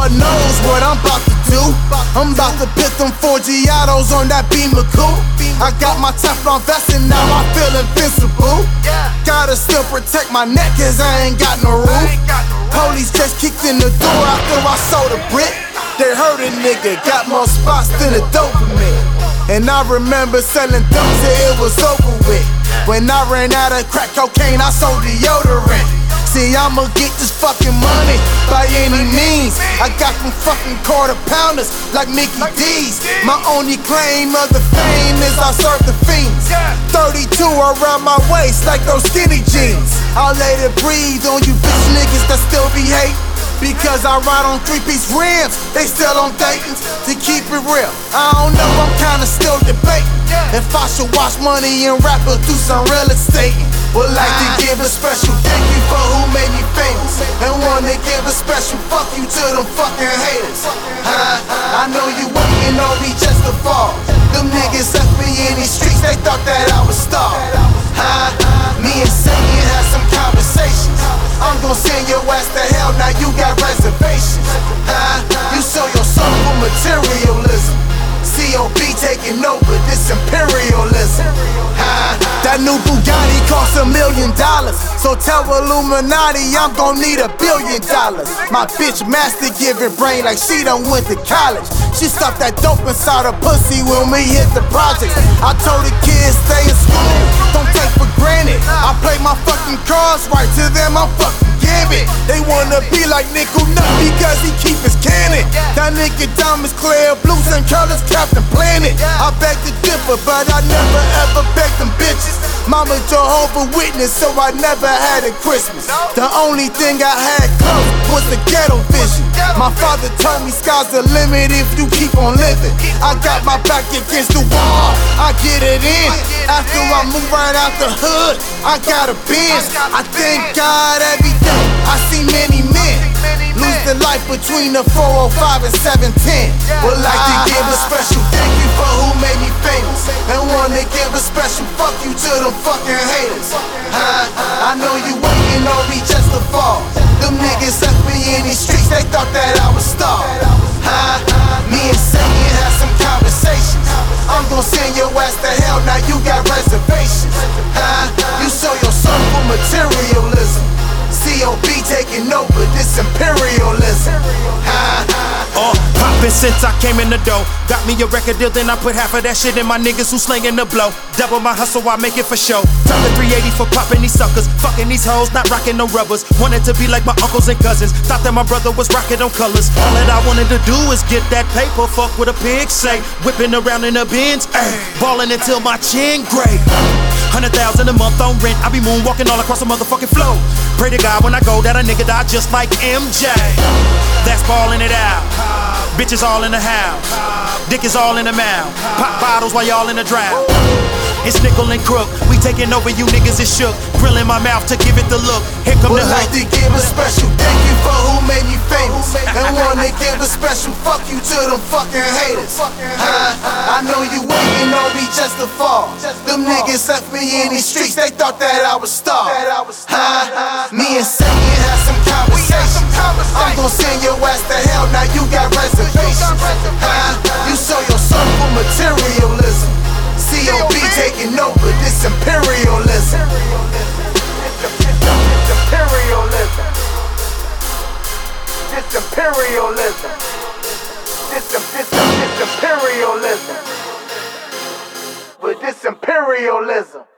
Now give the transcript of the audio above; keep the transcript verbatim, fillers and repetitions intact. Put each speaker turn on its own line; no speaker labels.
Lord knows what I'm about to do. I'm about to put them four Giottos on that Beamer coupe. I got my Teflon vest and now I feel invincible. Gotta still protect my neck cause I ain't got no roof. Police just kicked in the door after I sold a brick. They heard a nigga got more spots than a Doberman. And I remember selling dope till it was over with. When I ran out of crack cocaine, I sold deodorant. See, I'ma get this fucking money by any means. I got them fucking quarter pounders like Mickey D's. My only claim of the fame is I serve the fiends. thirty-two around my waist like those skinny jeans. I'll let it breathe on you bitch niggas that still be hating. Because I ride on three-piece rims, they still on Dayton's. To keep it real, I don't know, I'm kinda still debating if I should wash money and rap or do some real estate. Would like to give a special thank you for who made me famous, and wanna give a special fuck you to them fucking haters. Huh? I know you waiting on me just to fall. Them niggas left me in these streets, they thought that I was starved. Huh? Me and Satan had some conversations. I'm gon' send your ass to hell, now you got reservations. Huh? You sold your soul for materialism. C O B taking over this imperialism. Huh? That new Bugatti costs a million dollars. So tell Illuminati I'm gon' need a billion dollars. My bitch master giving brain like she done went to college. She stuffed that dope inside her pussy when we hit the projects. I told the kids stay in school, don't take for granted. I play my fucking cards right to them, I'm fucking giving. They wanna be like Nickel Nut because he keep his cannon. That nigga diamonds clear, blues and colors, Captain Planet. I beg to differ, but I never ever begged them bitches. Mama Jehovah Witness, so I never had a Christmas. The only thing I had close was the ghetto vision. My father told me sky's the limit if you keep on living. I got my back against the wall, I get it in. After I move right out the hood, I got a Benz. I thank God every day I see many men lose their life between the four oh five and seven ten. Would like to give a special thank you for who made me famous, and wanna give a special fuck you to them fucking haters. Huh? I know you waiting on me just to fall. Them niggas left me in these streets, they thought that I was starved. Huh? Me and Satan had some conversations. I'm gon' send your ass to hell, now you got reservations. Huh? You sold your soul for materialism. C O B taking over this imperialism.
Uh, poppin' since I came in the door. Got me a record deal, then I put half of that shit in my niggas who slingin' the blow. Double my hustle, I make it for show. Top the three eighty for poppin' these suckers. Fucking these hoes, not rockin' no rubbers. Wanted to be like my uncles and cousins. Thought that my brother was rockin' them colors. All that I wanted to do is get that paper. Fuck what a pig say. Whippin' around in the Benz, ayy. Ballin' until my chin gray. Hundred thousand a month on rent. I be moonwalking all across the motherfucking floor. Pray to God when I go that a nigga die just like M J. That's ballin' it out. Bitches all in the house. Dick is all in the mouth. Pop bottles while y'all in the drought. It's nickel and crook. We taking over, you niggas is shook. Grillin' my mouth to give it the look. Here come
Would
the
like
hook.
to give a special thank you for who made me famous, and wanna give a special fuck you to them fucking haters. Huh? I know you waiting on me just to fall. Them niggas left me in these streets, they thought that I was starved. Huh? Me and Satan had some conversations. I'm gon' send your ass to hell, now you got reservations. Huh? You sold your soul for materialism. C O B taking over this imperialism.
This imperialism. This imperialism. This, this, this imperialism. With this imperialism.